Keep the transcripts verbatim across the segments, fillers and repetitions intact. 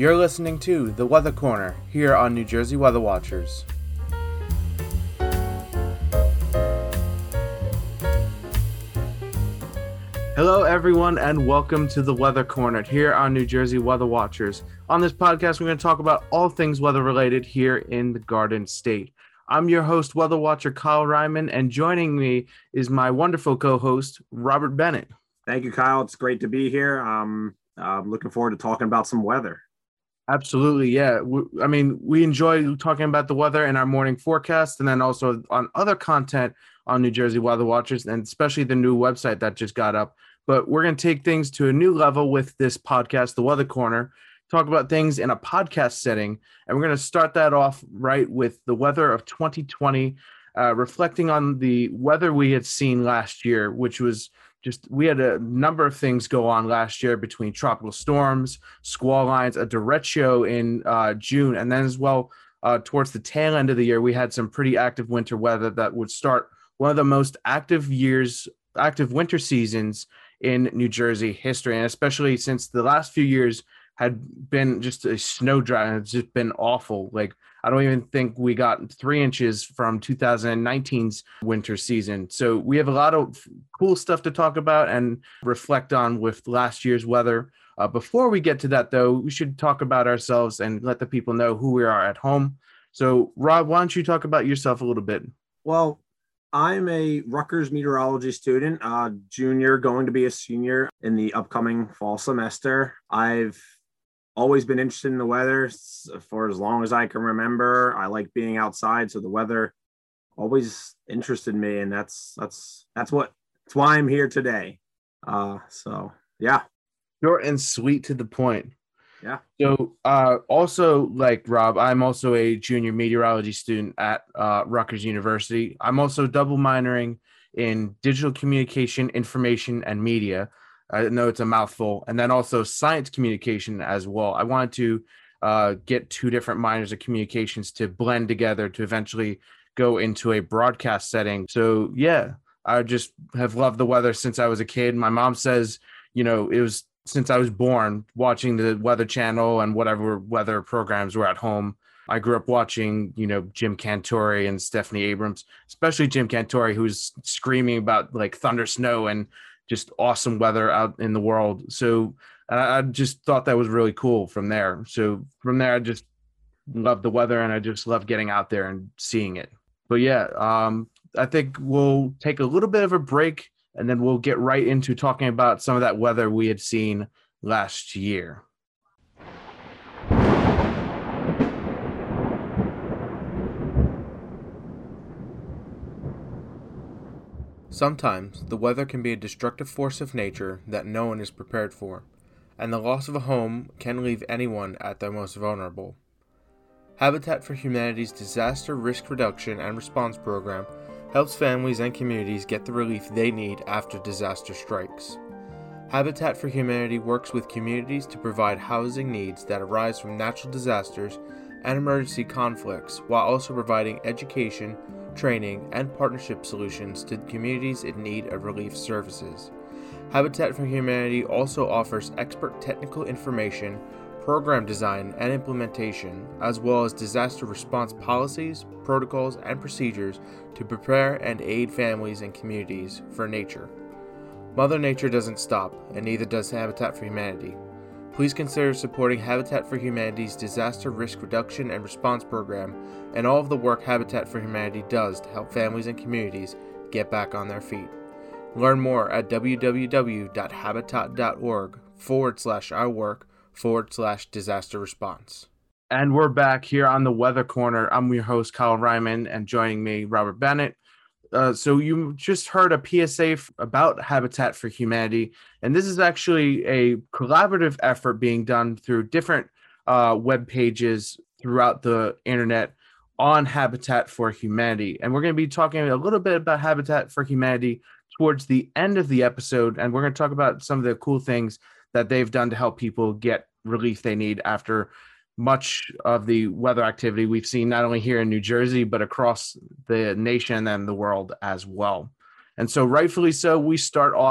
You're listening to The Weather Corner here on New Jersey Weather Watchers. Hello everyone and welcome to The Weather Corner here on New Jersey Weather Watchers. On this podcast, we're going to talk about all things weather related here in the Garden State. I'm your host, Weather Watcher Kyle Ryman, and joining me is my wonderful co-host, Robert Bennett. Thank you, Kyle. It's great to be here. Um, I'm looking forward to talking about some weather. Absolutely, yeah. We, I mean, we enjoy talking about the weather in our morning forecast and then also on other content on New Jersey Weather Watchers, and especially the new website that just got up. But we're going to take things to a new level with this podcast, The Weather Corner, talk about things in a podcast setting. And we're going to start that off right with the weather of twenty twenty, uh, reflecting on the weather we had seen last year, which was just, we had a number of things go on last year between tropical storms, squall lines, a derecho in uh, June, and then as well uh, towards the tail end of the year, we had some pretty active winter weather that would start one of the most active years, active winter seasons in New Jersey history, and especially since the last few years had been just a snow drought. It's just been awful. Like, I don't even think we got three inches from two thousand nineteen's winter season. So we have a lot of cool stuff to talk about and reflect on with last year's weather. Uh, before we get to that, though, we should talk about ourselves and let the people know who we are at home. So, Rob, why don't you talk about yourself a little bit? Well, I'm a Rutgers meteorology student, uh, junior, going to be a senior in the upcoming fall semester. I've always been interested in the weather for as long as I can remember. I like being outside, so the weather always interested me, and that's that's that's what that's why I'm here today. Uh, so yeah, short and sweet to the point. Yeah. So uh, also, like Rob, I'm also a junior meteorology student at uh, Rutgers University. I'm also double minoring in digital communication, information, and media. I know it's a mouthful. And then also science communication as well. I wanted to uh, get two different minors of communications to blend together to eventually go into a broadcast setting. So yeah, I just have loved the weather since I was a kid. My mom says, you know, it was since I was born watching the Weather Channel and whatever weather programs were at home. I grew up watching, you know, Jim Cantore and Stephanie Abrams, especially Jim Cantore, who's screaming about like thunder, snow, and just awesome weather out in the world. So I, I just thought that was really cool from there. So from there, I just love the weather and I just love getting out there and seeing it. But yeah, um, I think we'll take a little bit of a break and then we'll get right into talking about some of that weather we had seen last year. Sometimes the weather can be a destructive force of nature that no one is prepared for, and the loss of a home can leave anyone at their most vulnerable. Habitat for Humanity's Disaster Risk Reduction and Response Program helps families and communities get the relief they need after disaster strikes. Habitat for Humanity works with communities to provide housing needs that arise from natural disasters and emergency conflicts, while also providing education, training, and partnership solutions to communities in need of relief services. Habitat for Humanity also offers expert technical information, program design and implementation, as well as disaster response policies, protocols, and procedures to prepare and aid families and communities for nature. Mother Nature doesn't stop, and neither does Habitat for Humanity. Please consider supporting Habitat for Humanity's Disaster Risk Reduction and Response Program and all of the work Habitat for Humanity does to help families and communities get back on their feet. Learn more at www.habitat.org forward slash our work forward slash disaster response. And we're back here on the Weather Corner. I'm your host, Kyle Ryman, and joining me, Robert Bennett. Uh, so you just heard a P S A f- about Habitat for Humanity, and this is actually a collaborative effort being done through different uh, web pages throughout the internet on Habitat for Humanity. And we're going to be talking a little bit about Habitat for Humanity towards the end of the episode, and we're going to talk about some of the cool things that they've done to help people get relief they need after much of the weather activity we've seen not only here in New Jersey, but across the nation and the world as well. And so rightfully so, we start off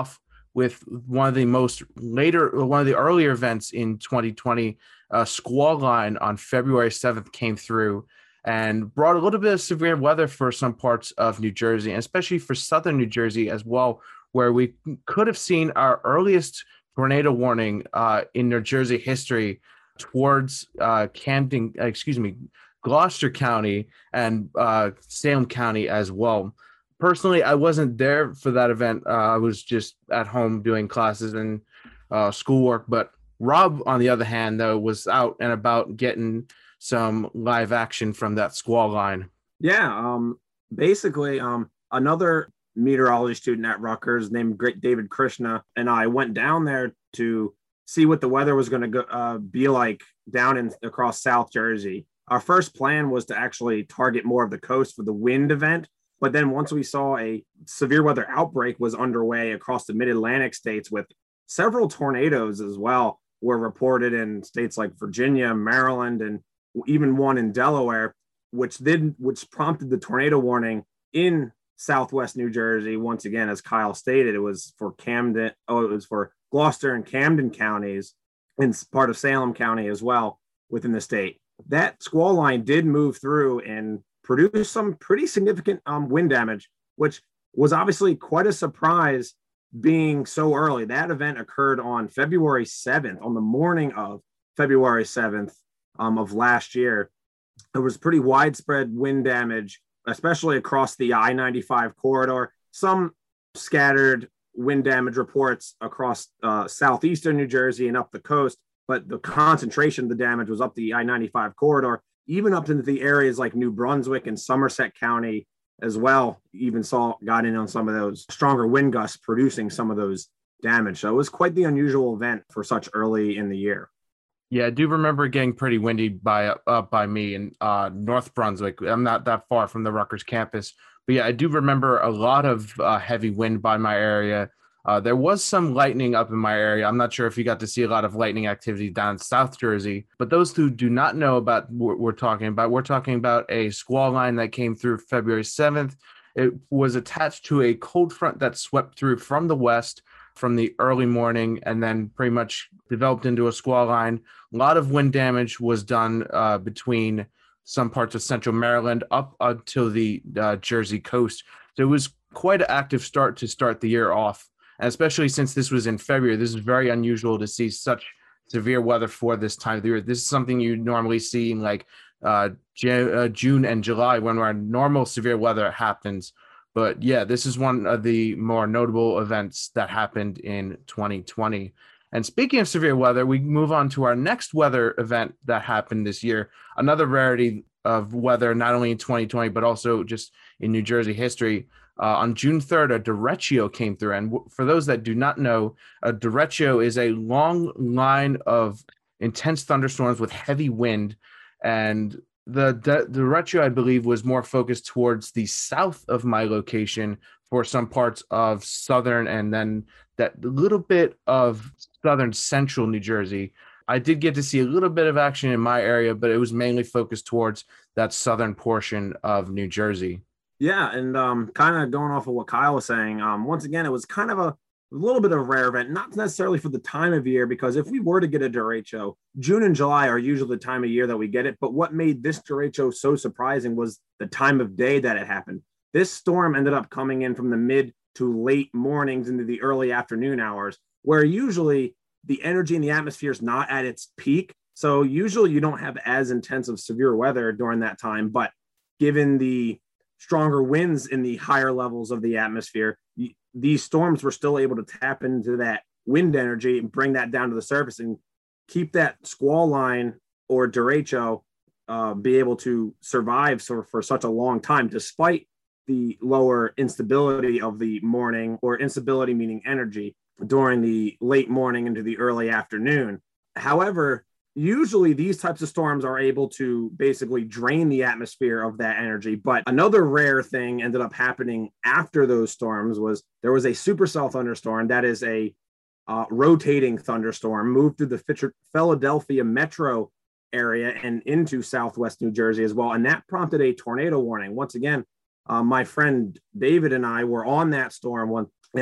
with one of the most later, one of the earlier events in twenty twenty. A squall line on February seventh came through and brought a little bit of severe weather for some parts of New Jersey, and especially for southern New Jersey as well, where we could have seen our earliest tornado warning uh, in New Jersey history towards uh, Camden, excuse me, Gloucester County and uh, Salem County as well. Personally, I wasn't there for that event. Uh, I was just at home doing classes and uh, schoolwork. But Rob, on the other hand, though, was out and about getting some live action from that squall line. Yeah, um, basically, um, another meteorology student at Rutgers named David Krishna and I went down there to see what the weather was going to go, uh, be like down in across South Jersey. Our first plan was to actually target more of the coast for the wind event. But then once we saw a severe weather outbreak was underway across the mid-Atlantic states, with several tornadoes as well were reported in states like Virginia, Maryland, and even one in Delaware, which then which prompted the tornado warning in Southwest New Jersey. Once again, as Kyle stated, it was for Camden. Oh, it was for Gloucester and Camden counties, and part of Salem County as well within the state. That squall line did move through and produce some pretty significant um, wind damage, which was obviously quite a surprise being so early. That event occurred on February seventh, on the morning of February seventh um, of last year. There was pretty widespread wind damage, especially across the I ninety-five corridor. Some scattered wind damage reports across uh, southeastern New Jersey and up the coast, but the concentration of the damage was up the I ninety-five corridor, even up into the areas like New Brunswick and Somerset County as well. Even saw got in on some of those stronger wind gusts producing some of those damage. So it was quite the unusual event for such early in the year. Yeah, I do remember getting pretty windy by up uh, by me in uh, North Brunswick. I'm not that far from the Rutgers campus, but yeah, I do remember a lot of uh, heavy wind by my area. Uh, there was some lightning up in my area. I'm not sure if you got to see a lot of lightning activity down in South Jersey, but those who do not know about what we're talking about, we're talking about a squall line that came through February seventh. It was attached to a cold front that swept through from the west from the early morning and then pretty much developed into a squall line. A lot of wind damage was done uh, between some parts of central Maryland up until the uh, Jersey coast. So it was quite an active start to start the year off. And especially since this was in February, this is very unusual to see such severe weather for this time of the year. This is something you normally see in like uh, J- uh, June and July when our normal severe weather happens. But yeah, this is one of the more notable events that happened in twenty twenty. And speaking of severe weather, we move on to our next weather event that happened this year. Another rarity of weather, not only in twenty twenty, but also just in New Jersey history. Uh, on June third, a derecho came through. And w- for those that do not know, a derecho is a long line of intense thunderstorms with heavy wind. And the de- derecho, I believe, was more focused towards the south of my location for some parts of southern and then that little bit of southern central New Jersey. I did get to see a little bit of action in my area, but it was mainly focused towards that southern portion of New Jersey. Yeah, and um, kind of going off of what Kyle was saying, um, once again, it was kind of a, a little bit of a rare event, not necessarily for the time of year, because if we were to get a derecho, June and July are usually the time of year that we get it. But what made this derecho so surprising was the time of day that it happened. This storm ended up coming in from the mid to late mornings into the early afternoon hours, where usually the energy in the atmosphere is not at its peak. So usually you don't have as intensive severe weather during that time. But given the stronger winds in the higher levels of the atmosphere, these storms were still able to tap into that wind energy and bring that down to the surface and keep that squall line or derecho uh, be able to survive for, for such a long time, despite the lower instability of the morning, or instability meaning energy, during the late morning into the early afternoon. However, usually these types of storms are able to basically drain the atmosphere of that energy. But another rare thing ended up happening after those storms was there was a supercell thunderstorm. That is a uh, rotating thunderstorm, moved through the Philadelphia metro area and into Southwest New Jersey as well. And that prompted a tornado warning. Once again, uh, my friend David and I were on that storm one, and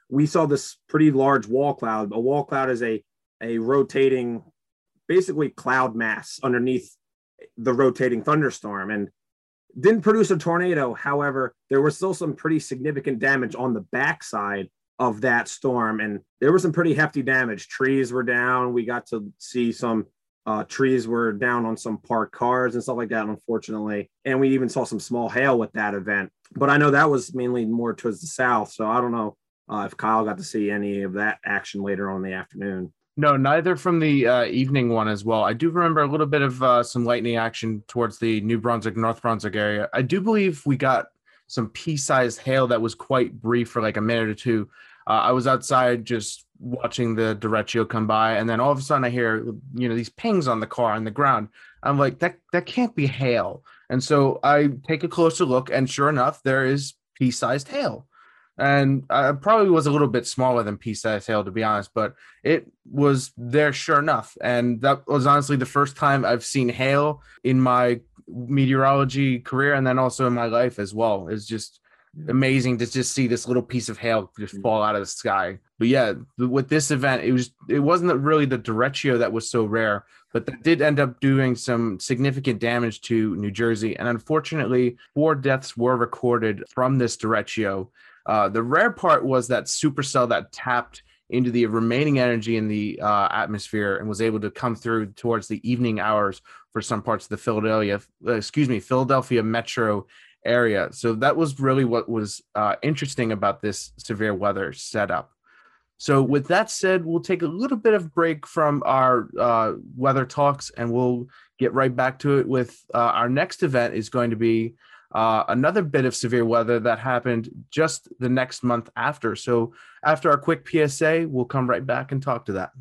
we saw this pretty large wall cloud. A wall cloud is a, a rotating, basically cloud mass underneath the rotating thunderstorm, and didn't produce a tornado. However, there was still some pretty significant damage on the backside of that storm, and there was some pretty hefty damage. Trees were down. We got to see some uh, trees were down on some parked cars and stuff like that, unfortunately. And we even saw some small hail with that event. But I know that was mainly more towards the south, so I don't know uh, if Kyle got to see any of that action later on in the afternoon. No, neither from the uh, evening one as well. I do remember a little bit of uh, some lightning action towards the New Brunswick, North Brunswick area. I do believe we got some pea-sized hail that was quite brief for like a minute or two. Uh, I was outside just watching the derecho come by, and then all of a sudden I hear, you know, these pings on the car on the ground. I'm like, that that can't be hail. And so I take a closer look, and sure enough, there is pea-sized hail. And I probably was a little bit smaller than pea-sized hail, to be honest, but it was there sure enough. And that was honestly the first time I've seen hail in my meteorology career, and then also in my life as well. It's just amazing to just see this little piece of hail just fall out of the sky. But yeah, with this event, it was it wasn't really the derecho that was so rare, but that did end up doing some significant damage to New Jersey. And unfortunately, four deaths were recorded from this derecho. Uh, the rare part was that supercell that tapped into the remaining energy in the uh, atmosphere and was able to come through towards the evening hours for some parts of the Philadelphia, uh, excuse me, Philadelphia metro area. So that was really what was uh, interesting about this severe weather setup. So with that said, we'll take a little bit of break from our uh, weather talks, and we'll get right back to it with uh, our next event is going to be uh, another bit of severe weather that happened just the next month after. So after our quick P S A, we'll come right back and talk to that.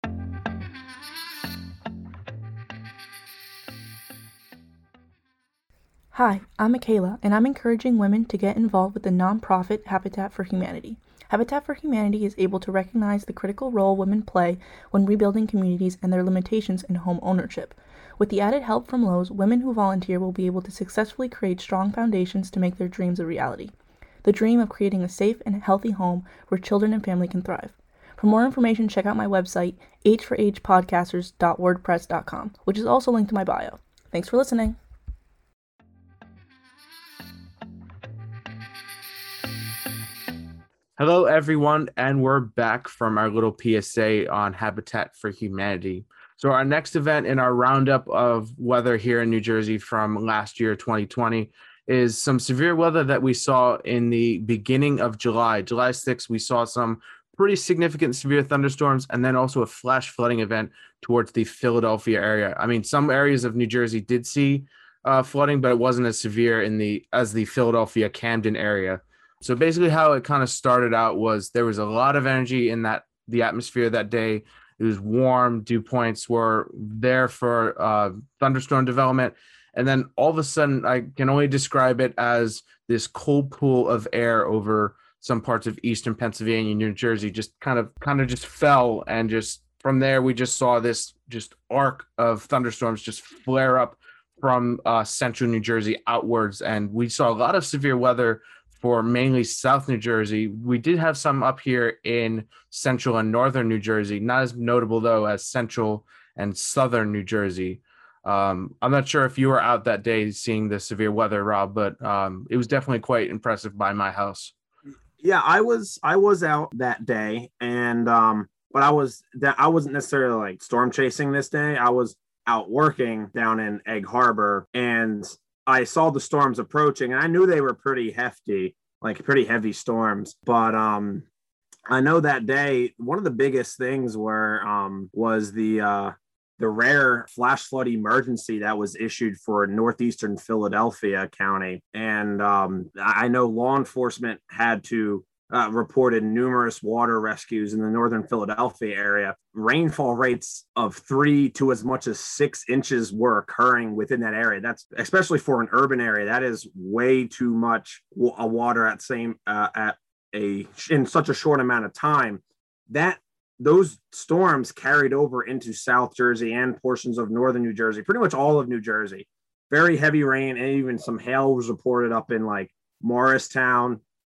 Hi, I'm Michaela, and I'm encouraging women to get involved with the nonprofit Habitat for Humanity. Habitat for Humanity is able to recognize the critical role women play when rebuilding communities and their limitations in home ownership. With the added help from Lowe's, women who volunteer will be able to successfully create strong foundations to make their dreams a reality. The dream of creating a safe and healthy home where children and family can thrive. For more information, check out my website, h four h podcasters dot wordpress dot com, which is also linked to my bio. Thanks for listening. Hello, everyone, and we're back from our little P S A on Habitat for Humanity. So our next event in our roundup of weather here in New Jersey from last year, twenty twenty, is some severe weather that we saw in the beginning of July. July sixth, we saw some pretty significant severe thunderstorms, and then also a flash flooding event towards the Philadelphia area. I mean, some areas of New Jersey did see uh, flooding, but it wasn't as severe in the as the Philadelphia Camden area. So basically how it kind of started out was there was a lot of energy in that the atmosphere that day. It was warm. Dew points were there for uh, thunderstorm development. And then all of a sudden, I can only describe it as this cold pool of air over some parts of eastern Pennsylvania, New Jersey, just kind of kind of just fell. And just from there, we just saw this just arc of thunderstorms just flare up from uh, central New Jersey outwards. And we saw a lot of severe weather for mainly South New Jersey. We did have some up here in central and northern New Jersey, not as notable though as central and southern New Jersey. Um, I'm not sure if you were out that day seeing the severe weather, Rob, but um, it was definitely quite impressive by my house. Yeah, I was I was out that day, and um, but I was that I wasn't necessarily like storm chasing this day. I was out working down in Egg Harbor, and I saw the storms approaching, and I knew they were pretty hefty, like pretty heavy storms. But um, I know that day, one of the biggest things were um, was the uh, the rare flash flood emergency that was issued for northeastern Philadelphia County. And um, I know law enforcement had to Uh, reported numerous water rescues in the northern Philadelphia area. Rainfall rates of three to as much as six inches were occurring within that area. That's especially for an urban area. That is way too much w- water at same uh, at a in such a short amount of time. That those storms carried over into South Jersey and portions of northern New Jersey, pretty much all of New Jersey. Very heavy rain, and even some hail was reported up in like Morristown,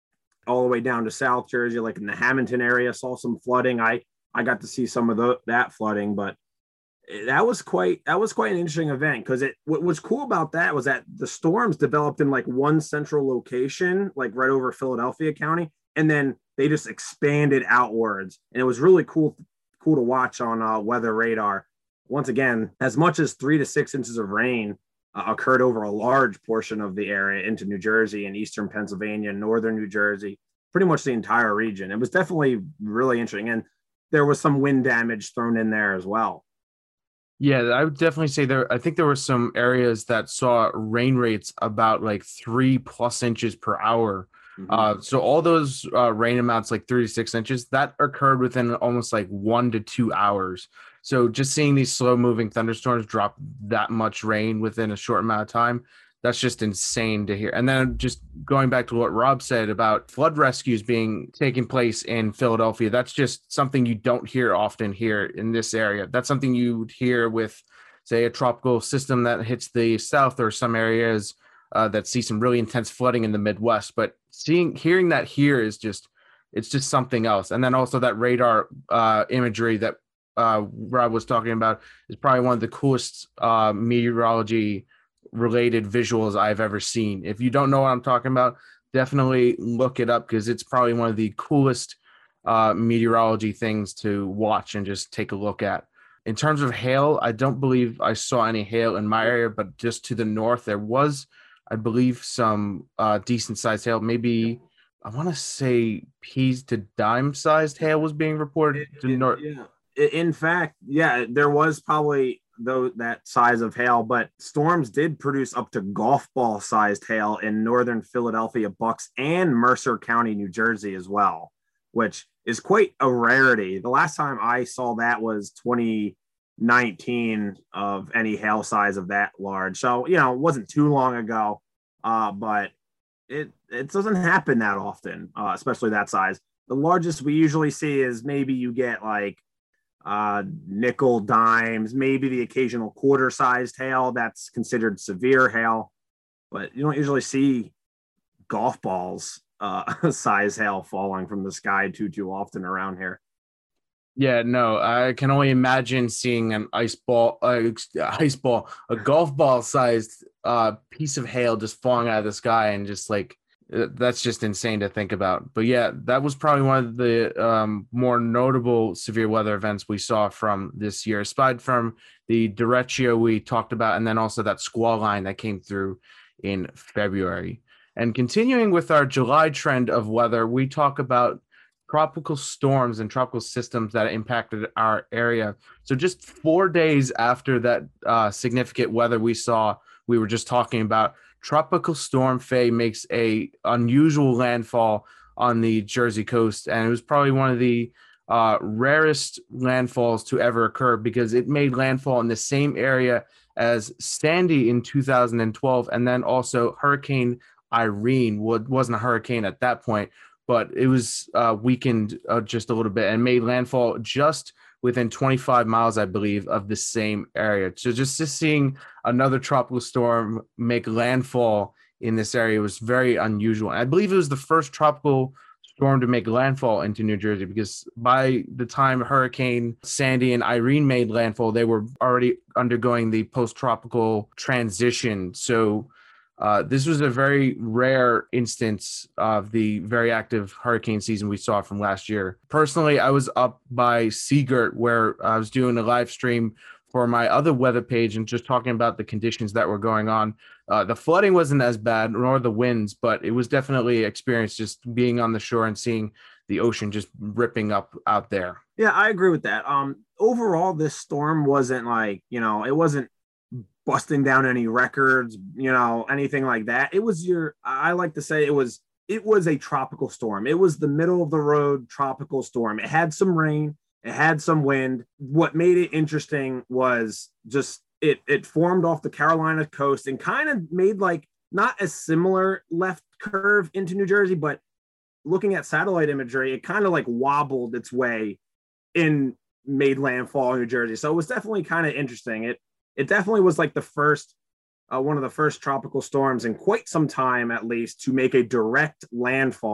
all the way down to South Jersey, like in the Hamilton area, saw some flooding. I I got to see some of the, that flooding, but that was quite that was quite an interesting event because it what was cool about that was that the storms developed in like one central location, like right over Philadelphia County, and then they just expanded outwards, and it was really cool cool to watch on uh, weather radar. Once again, as much as three to six inches of rain uh, occurred over a large portion of the area into New Jersey and eastern Pennsylvania, northern New Jersey, pretty much the entire region. It was definitely really interesting, and there was some wind damage thrown in there as well. Yeah, I would definitely say there. I think there were some areas that saw rain rates about like three plus inches per hour. Mm-hmm. Uh, so all those uh, rain amounts, like three to six inches, that occurred within almost like one to two hours. So just seeing these slow moving thunderstorms drop that much rain within a short amount of time, that's just insane to hear. And then just going back to what Rob said about flood rescues being taking place in Philadelphia, that's just something you don't hear often here in this area. That's something you'd hear with, say, a tropical system that hits the south or some areas uh, that see some really intense flooding in the Midwest. But seeing, hearing that here is just, it's just something else. And then also that radar uh, imagery that uh, Rob was talking about is probably one of the coolest uh, meteorology related visuals I've ever seen. If you don't know what I'm talking about, definitely look it up because it's probably one of the coolest uh, meteorology things to watch and just take a look at. In terms of hail, I don't believe I saw any hail in my area, but just to the north, there was, I believe, some uh, decent sized hail. Maybe I want to say peas to dime sized hail was being reported it, to it, north. Yeah. In fact, yeah, there was probably though that size of hail, but storms did produce up to golf ball sized hail in northern Philadelphia, Bucks, and Mercer County, New Jersey as well, which is quite a rarity. The last time I saw that was twenty nineteen of any hail size of that large. So, you know, it wasn't too long ago, uh, but it, it doesn't happen that often, uh, especially that size. The largest we usually see is maybe you get like uh, nickel dimes, maybe the occasional quarter sized hail that's considered severe hail, but you don't usually see golf balls uh, size hail falling from the sky too, too often around here. Yeah, no, I can only imagine seeing an ice ball, uh, ice ball, a golf ball sized uh, piece of hail just falling out of the sky and just like, that's just insane to think about. But yeah, that was probably one of the um, more notable severe weather events we saw from this year, aside from the derecho we talked about, and then also that squall line that came through in February. And continuing with our July trend of weather, we talk about tropical storms and tropical systems that impacted our area. So just four days after that uh, significant weather we saw, we were just talking about, Tropical Storm Faye makes a unusual landfall on the Jersey coast, and it was probably one of the uh, rarest landfalls to ever occur because it made landfall in the same area as Sandy in two thousand twelve, and then also Hurricane Irene. Wasn't a hurricane at that point, but it was uh, weakened uh, just a little bit and made landfall just within twenty-five miles, I believe, of the same area. So just, just seeing another tropical storm make landfall in this area was very unusual. And I believe it was the first tropical storm to make landfall into New Jersey because by the time Hurricane Sandy and Irene made landfall, they were already undergoing the post-tropical transition. So Uh, this was a very rare instance of the very active hurricane season we saw from last year. Personally, I was up by Seagirt where I was doing a live stream for my other weather page and just talking about the conditions that were going on. Uh, the flooding wasn't as bad, nor the winds, but it was definitely experience just being on the shore and seeing the ocean just ripping up out there. Yeah, I agree with that. Um, overall, this storm wasn't like, you know, it wasn't busting down any records, you know, anything like that. It was your, I like to say it was, it was a tropical storm. It was the middle of the road tropical storm. It had some rain, it had some wind. What made it interesting was just it, it formed off the Carolina coast and kind of made like not a similar left curve into New Jersey, but looking at satellite imagery, it kind of like wobbled its way in, made landfall in New Jersey. So it was definitely kind of interesting. It, It definitely was like the first, uh, one of the first tropical storms in quite some time, at least, to make a direct landfall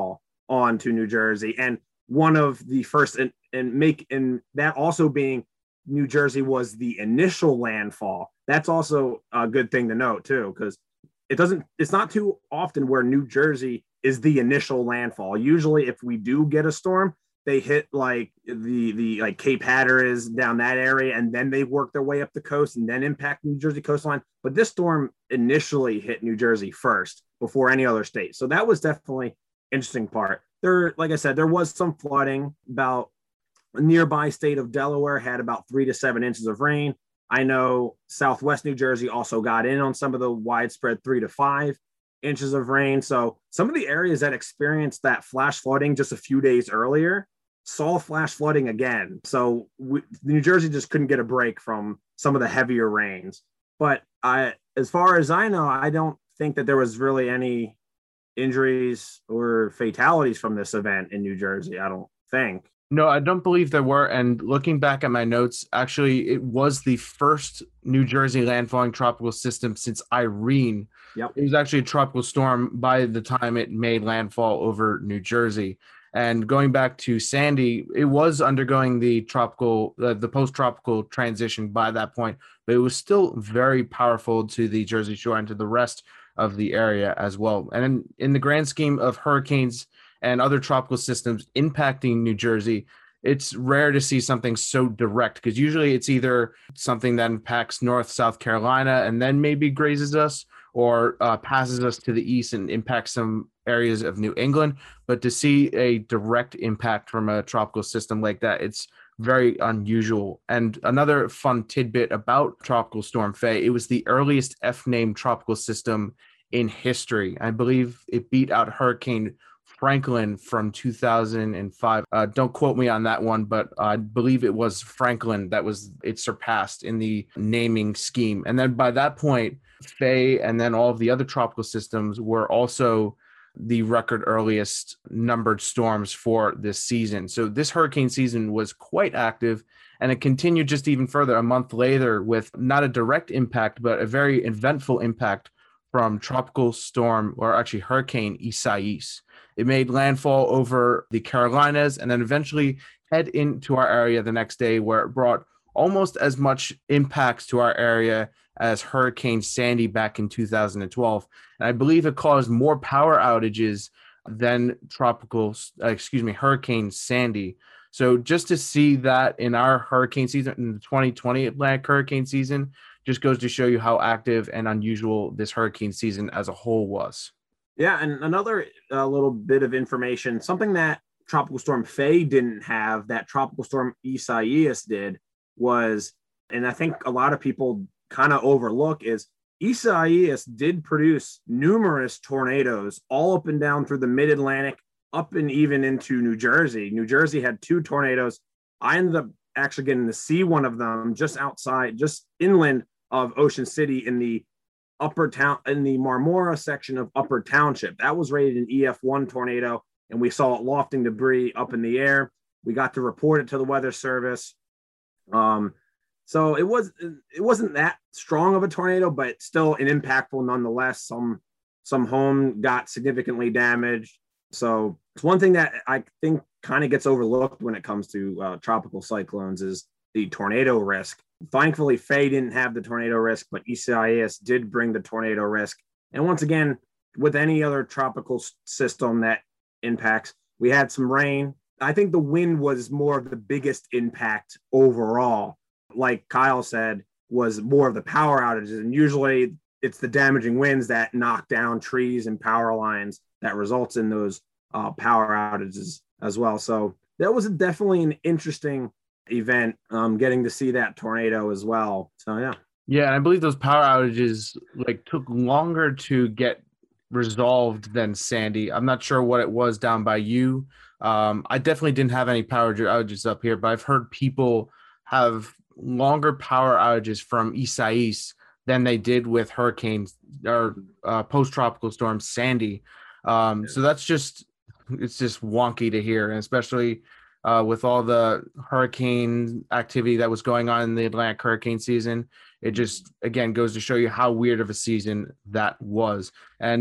on to New Jersey. And one of the first, and, and make, and that also being New Jersey was the initial landfall. That's also a good thing to note too, because it doesn't, it's not too often where New Jersey is the initial landfall. Usually if we do get a storm, they hit like the, the like Cape Hatteras down that area, and then they work their way up the coast and then impact New Jersey coastline. But this storm initially hit New Jersey first before any other state. So that was definitely interesting part. There, like I said, there was some flooding. About a nearby state of Delaware had about three to seven inches of rain. I know Southwest New Jersey also got in on some of the widespread three to five inches of rain. So some of the areas that experienced that flash flooding just a few days earlier saw flash flooding again. So we, New Jersey just couldn't get a break from some of the heavier rains. But I, as far as I know, I don't think that there was really any injuries or fatalities from this event in New Jersey. I don't think. No, I don't believe there were. And looking back at my notes, actually, it was the first New Jersey landfalling tropical system since Irene. Yep. It was actually a tropical storm by the time it made landfall over New Jersey. And going back to Sandy, it was undergoing the tropical, uh, the post-tropical transition by that point, but it was still very powerful to the Jersey Shore and to the rest of the area as well. And in, in the grand scheme of hurricanes and other tropical systems impacting New Jersey, it's rare to see something so direct, because usually it's either something that impacts North South Carolina and then maybe grazes us, or uh, passes us to the east and impacts some areas of New England. But to see a direct impact from a tropical system like that, it's very unusual. And another fun tidbit about Tropical Storm Faye, it was the earliest F-named tropical system in history. I believe it beat out Hurricane Franklin from two thousand five. Uh, don't quote me on that one, but I believe it was Franklin that was, it surpassed in the naming scheme. And then by that point, Faye and then all of the other tropical systems were also the record earliest numbered storms for this season. So this hurricane season was quite active, and it continued just even further a month later with not a direct impact, but a very eventful impact from tropical storm, or actually Hurricane Isaias. It made landfall over the Carolinas and then eventually head into our area the next day, where it brought almost as much impacts to our area as Hurricane Sandy back in two thousand twelve. And I believe it caused more power outages than tropical, uh, excuse me, Hurricane Sandy. So just to see that in our hurricane season, in the twenty twenty Atlantic hurricane season, just goes to show you how active and unusual this hurricane season as a whole was. Yeah, and another uh, little bit of information, something that Tropical Storm Faye didn't have that Tropical Storm Isaias did was, and I think a lot of people kind of overlook, is Isaias did produce numerous tornadoes all up and down through the mid-Atlantic, up and even into New Jersey. New Jersey had two tornadoes. I ended up actually getting to see one of them just outside, just inland of Ocean City in the upper town, in the Marmora section of Upper Township. That was rated an E F one tornado, and we saw it lofting debris up in the air. We got to report it to the Weather Service. Um, so it was it wasn't that strong of a tornado, but still an impactful nonetheless. Some some home got significantly damaged. So it's one thing that I think kind of gets overlooked when it comes to uh, tropical cyclones is the tornado risk. Thankfully, Faye didn't have the tornado risk, but Isaias did bring the tornado risk. And once again, with any other tropical system that impacts, we had some rain. I think the wind was more of the biggest impact overall. Like Kyle said, was more of the power outages. And usually it's the damaging winds that knock down trees and power lines that results in those uh, power outages as well. So that was definitely an interesting event, um, getting to see that tornado as well. So, yeah. Yeah, and I believe those power outages like took longer to get resolved than Sandy. I'm not sure what it was down by you. Um, I definitely didn't have any power outages up here, but I've heard people have longer power outages from Isaias than they did with hurricanes or uh, post-tropical storm Sandy. Um, so that's just, it's just wonky to hear, and especially uh, with all the hurricane activity that was going on in the Atlantic hurricane season. It just, again, goes to show you how weird of a season that was. And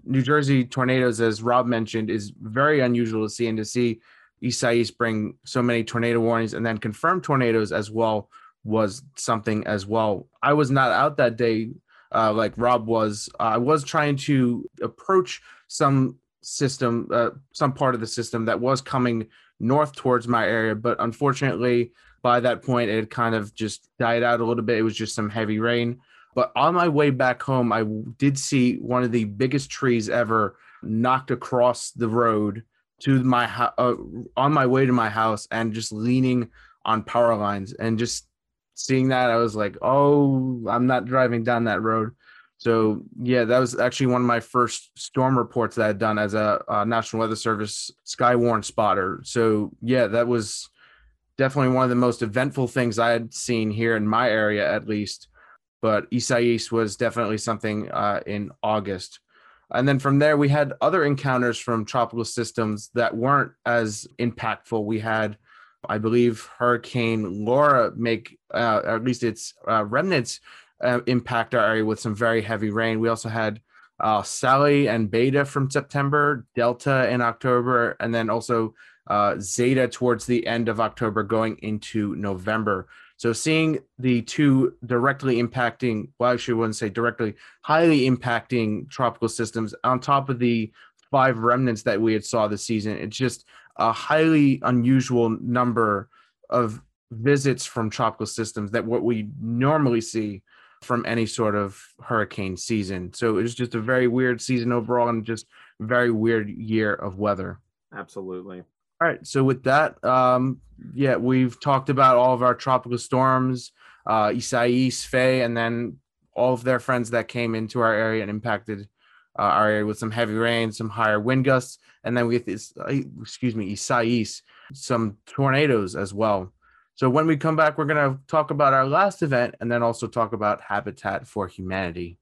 New Jersey tornadoes, as Rob mentioned, is very unusual to see, and to see Isaias bring so many tornado warnings and then confirmed tornadoes as well was something as well. I was not out that day uh, like Rob was. Uh, I was trying to approach some system, uh, some part of the system that was coming north towards my area, but unfortunately, by that point, it kind of just died out a little bit. It was just some heavy rain. But on my way back home, I did see one of the biggest trees ever knocked across the road to my uh, on my way to my house, and just leaning on power lines, and just seeing that, I was like, oh, I'm not driving down that road. So yeah, that was actually one of my first storm reports that I had done as a, a National Weather Service Skywarn spotter. So yeah, that was definitely one of the most eventful things I had seen here in my area, at least. But Isaias was definitely something uh, in August. And then from there, we had other encounters from tropical systems that weren't as impactful. We had, I believe, Hurricane Laura make, uh, at least its uh, remnants, uh, impact our area with some very heavy rain. We also had uh, Sally and Beta from September, Delta in October, and then also uh, Zeta towards the end of October going into November. So seeing the two directly impacting, well, actually I wouldn't say directly, highly impacting tropical systems on top of the five remnants that we had saw this season, it's just a highly unusual number of visits from tropical systems that what we normally see from any sort of hurricane season. So it was just a very weird season overall, and just very weird year of weather. Absolutely. All right. So with that, um, yeah, we've talked about all of our tropical storms, uh, Isaias, Faye, and then all of their friends that came into our area and impacted uh, our area with some heavy rain, some higher wind gusts, and then with this, uh, excuse me, Isaias, some tornadoes as well. So when we come back, we're going to talk about our last event, and then also talk about Habitat for Humanity.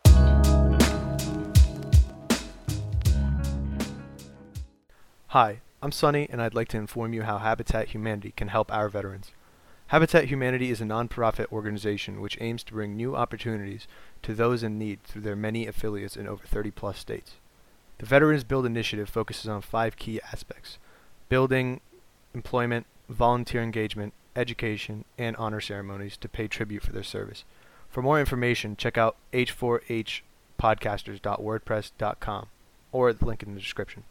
Hi, I'm Sunny, and I'd like to inform you how Habitat Humanity can help our veterans. Habitat Humanity is a nonprofit organization which aims to bring new opportunities to those in need through their many affiliates in over thirty plus states. The Veterans Build initiative focuses on five key aspects: building, employment, volunteer engagement, education, and honor ceremonies to pay tribute for their service. For more information, check out h four h podcasters dot wordpress dot com or the link in the description.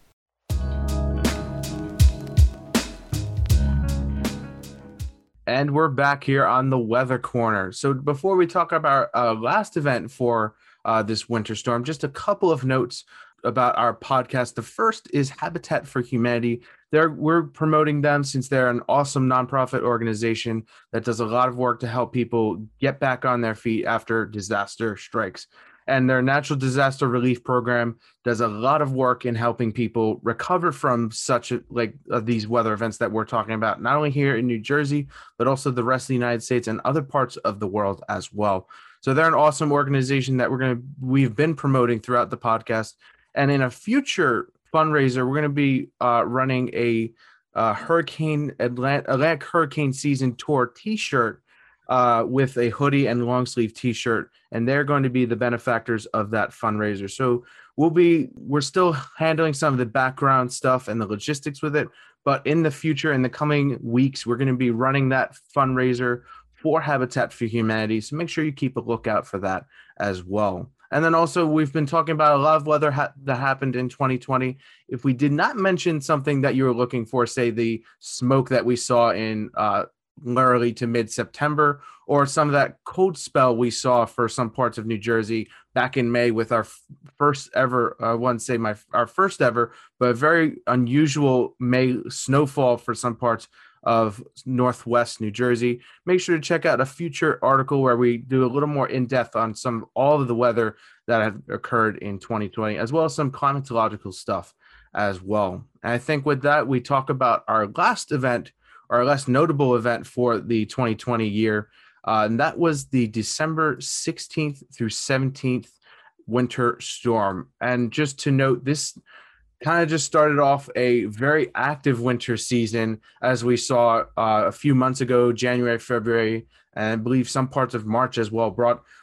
And we're back here on the Weather Corner. So before we talk about our uh, last event for uh, this winter storm, just a couple of notes about our podcast. The first is Habitat for Humanity. They're, we're promoting them since they're an awesome nonprofit organization that does a lot of work to help people get back on their feet after disaster strikes. And their natural disaster relief program does a lot of work in helping people recover from such a, like uh, these weather events that we're talking about, not only here in New Jersey, but also the rest of the United States and other parts of the world as well. So they're an awesome organization that we're going to, we've been promoting throughout the podcast. And in a future fundraiser, we're going to be uh, running a uh, Hurricane Atlantic, Atlantic Hurricane Season Tour t-shirt uh, with a hoodie and long sleeve t-shirt. And they're going to be the benefactors of that fundraiser. So we'll be, we're still handling some of the background stuff and the logistics with it. But in the future, in the coming weeks, we're going to be running that fundraiser for Habitat for Humanity. So make sure you keep a lookout for that as well. And then also, we've been talking about a lot of weather ha- that happened in twenty twenty. If we did not mention something that you were looking for, say the smoke that we saw in uh, early to mid-September, or some of that cold spell we saw for some parts of New Jersey back in May with our f- first ever, I wouldn't say my our first ever, but very unusual May snowfall for some parts of Northwest New Jersey. Make sure to check out a future article where we do a little more in-depth on some all of the weather that have occurred in twenty twenty, as well as some climatological stuff as well. And I think with that, we talk about our last event, our last notable event for the twenty twenty year, uh, and that was the December sixteenth through seventeenth winter storm. And just to note, this kind of just started off a very active winter season, as we saw uh, a few months ago, January, February, and I believe some parts of March as well, brought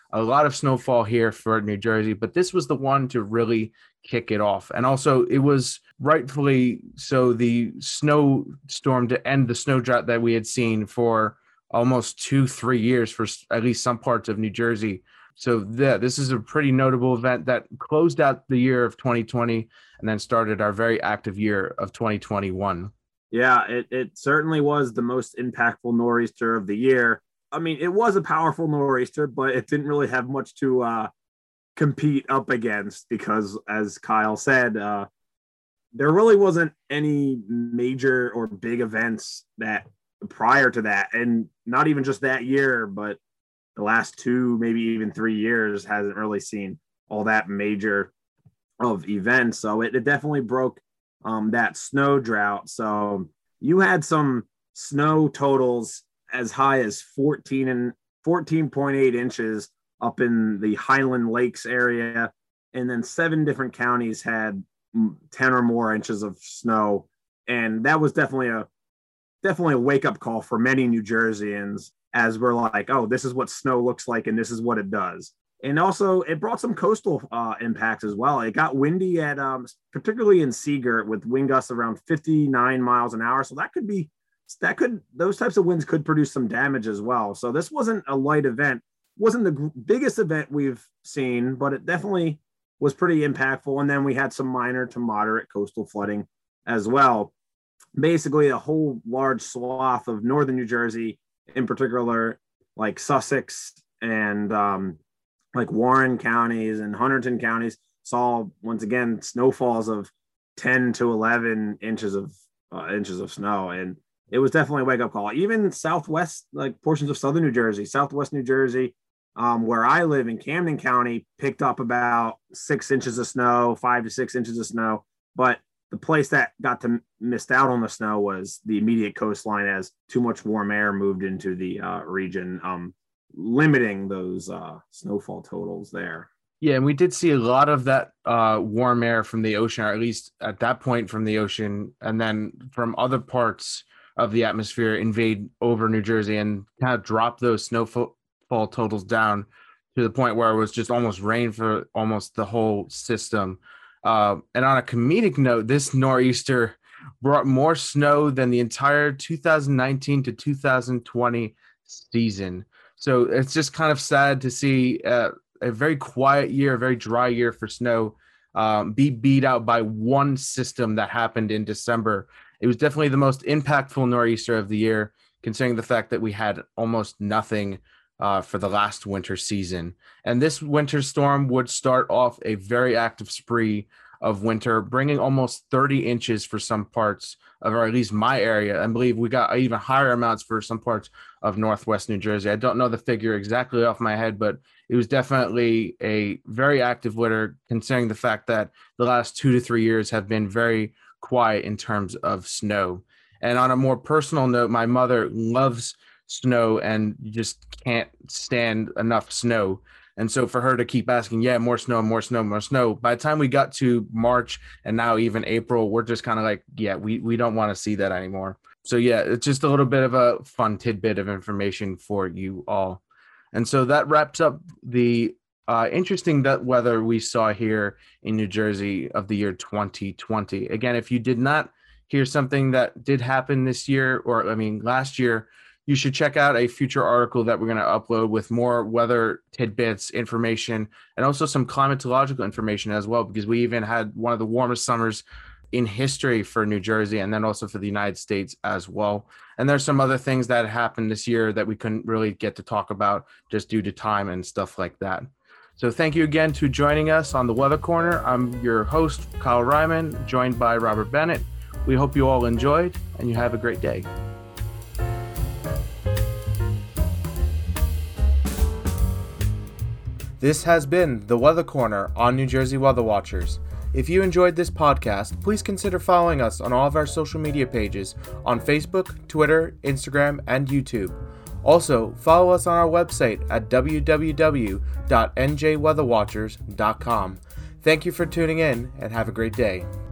a lot of snowfall here for New Jersey, but this was the one to really kick it off. And also it was rightfully so the snowstorm to end the snow drought that we had seen for almost two, three years for at least some parts of New Jersey. So yeah, this is a pretty notable event that closed out the year of twenty twenty and then started our very active year of twenty twenty-one. Yeah, it, it certainly was the most impactful nor'easter of the year. I mean, it was a powerful nor'easter, but it didn't really have much to uh, compete up against because, as Kyle said, uh, there really wasn't any major or big events that prior to that, and not even just that year, but the last two, maybe even three years hasn't really seen all that major of events. So it, it definitely broke um, that snow drought. So you had some snow totals as high as fourteen and fourteen point eight inches up in the Highland Lakes area. And then seven different counties had ten or more inches of snow. And that was definitely a, definitely a wake up call for many New Jerseyans as we're like, oh, this is what snow looks like. And this is what it does. And also it brought some coastal uh, impacts as well. It got windy at, um, particularly in Seagirt with wind gusts around fifty-nine miles an hour. So that could be, that could, those types of winds could produce some damage as well. So this wasn't a light event. Wasn't the g- biggest event we've seen, but it definitely was pretty impactful. And then we had some minor to moderate coastal flooding as well. Basically a whole large swath of northern New Jersey, in particular, like Sussex and, um, like Warren counties and Hunterdon counties saw once again snowfalls of ten to eleven inches of uh, inches of snow, and it was definitely a wake up call. Even southwest, like portions of southern New Jersey, southwest New Jersey, um, where I live in Camden County, picked up about six inches of snow, five to six inches of snow. But the place that got to missed out on the snow was the immediate coastline, as too much warm air moved into the uh, region. Um, limiting those uh, snowfall totals there. Yeah, and we did see a lot of that uh, warm air from the ocean, or at least at that point from the ocean, and then from other parts of the atmosphere invade over New Jersey and kind of drop those snowfall totals down to the point where it was just almost rain for almost the whole system. Uh, and on a comedic note, this nor'easter brought more snow than the entire two thousand nineteen to two thousand twenty season. So it's just kind of sad to see uh, a very quiet year, a very dry year for snow um, be beat out by one system that happened in December. It was definitely the most impactful nor'easter of the year, considering the fact that we had almost nothing uh, for the last winter season. And this winter storm would start off a very active spree of winter, bringing almost thirty inches for some parts of, or at least my area. I believe we got even higher amounts for some parts of Northwest New Jersey. I don't know the figure exactly off my head, but it was definitely a very active winter, considering the fact that the last two to three years have been very quiet in terms of snow. And on a more personal note, my mother loves snow and just can't stand enough snow. And so for her to keep asking, yeah, more snow, more snow, more snow, by the time we got to March and now even April, we're just kind of like, yeah, we, we don't want to see that anymore. So yeah, it's just a little bit of a fun tidbit of information for you all. And so that wraps up the uh, interesting that weather we saw here in New Jersey of the year twenty twenty. Again, if you did not hear something that did happen this year, or I mean, last year, you should check out a future article that we're going to upload with more weather tidbits, information, and also some climatological information as well, because we even had one of the warmest summers in history for New Jersey and then also for the United States as well. And there's some other things that happened this year that we couldn't really get to talk about just due to time and stuff like that. So thank you again to joining us on the Weather Corner. I'm your host, Kyle Ryman, joined by Robert Bennett. We hope you all enjoyed and you have a great day. This has been the Weather Corner on New Jersey Weather Watchers. If you enjoyed this podcast, please consider following us on all of our social media pages on Facebook, Twitter, Instagram, and YouTube. Also, follow us on our website at w w w dot n j weather watchers dot com. Thank you for tuning in and have a great day.